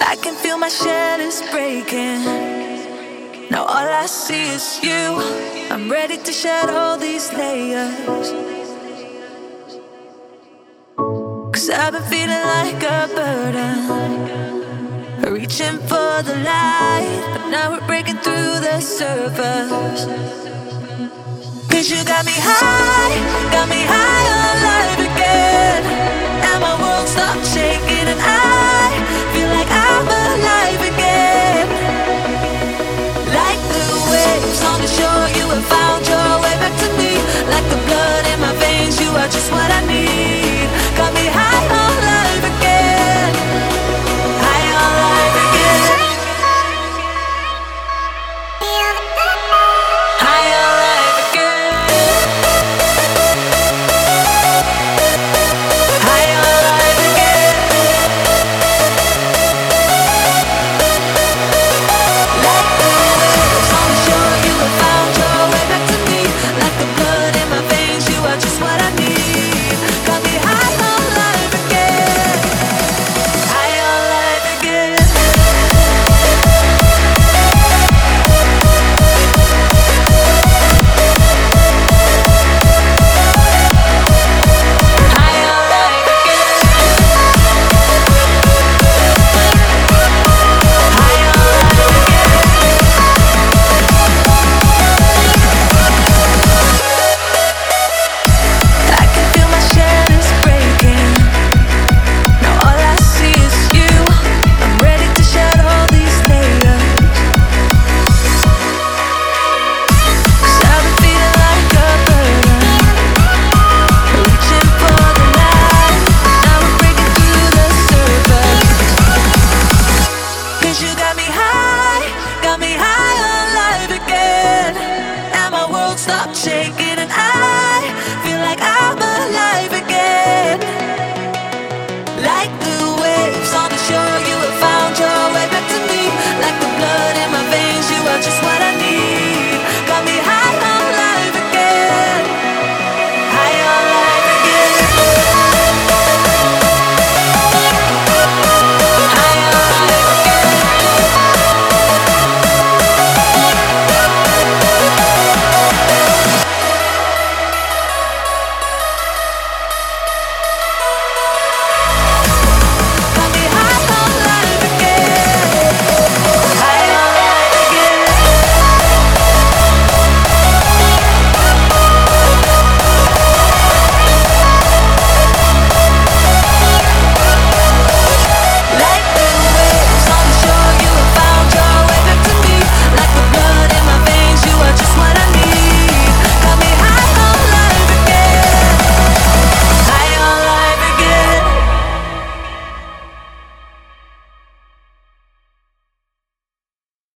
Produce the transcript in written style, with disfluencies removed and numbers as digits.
I can feel my shell is breaking. Now all I see is you. I'm ready to shed all these layers. 'Cause I've been feeling like a burden, reaching for the light, but now we're breaking through the surface. 'Cause you got me high on life again. And my world stopped shaking and I feel like I'm alive again. Like the waves on the shore, you have found your way back to me. Like the blood in my veins, you are just what I need.